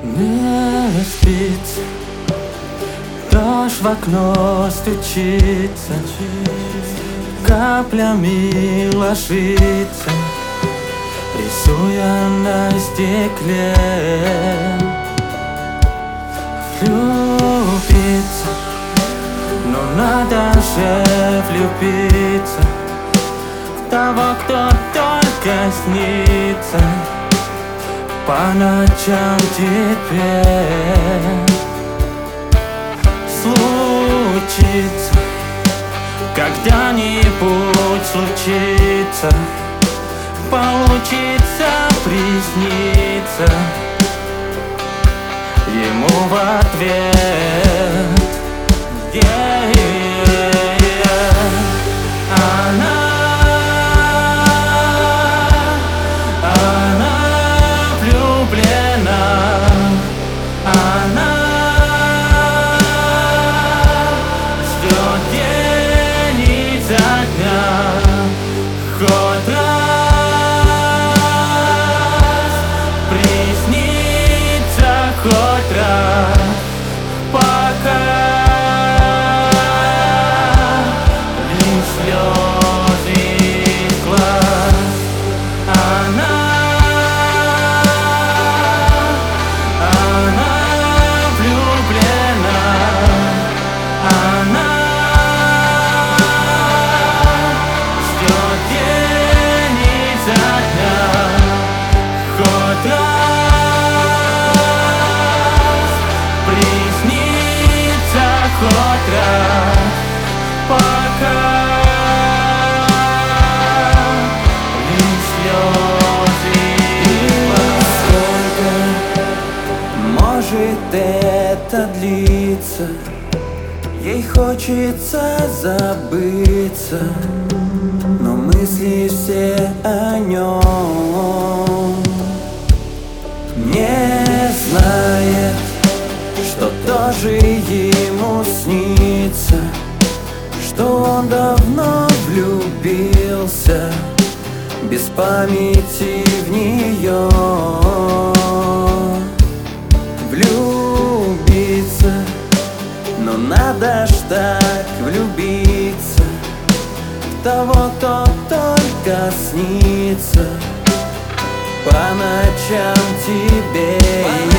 Не спится, дождь в окно стучится, каплями ложится, рисуя на стекле. Влюбиться, но надо же влюбиться в того, кто только снится по ночам тебе. Случится, когда-нибудь случится, получится присниться ему в ответ. Она влюблена, она ждет день изо дня, хоть раз приснится, хоть раз, пока лишь слезы из глаз. Она влюблена, она ждет день изо дня, хоть раз приснится, хоть раз, пока лишь слезы из глаз. Может это длиться, ей хочется забыться, но мысли все о нем. Не знает, что тоже ему снится, что он давно влюбился без памяти в нее. Влюбиться, но надо ж так влюбиться в того, кто только снится по ночам тебе.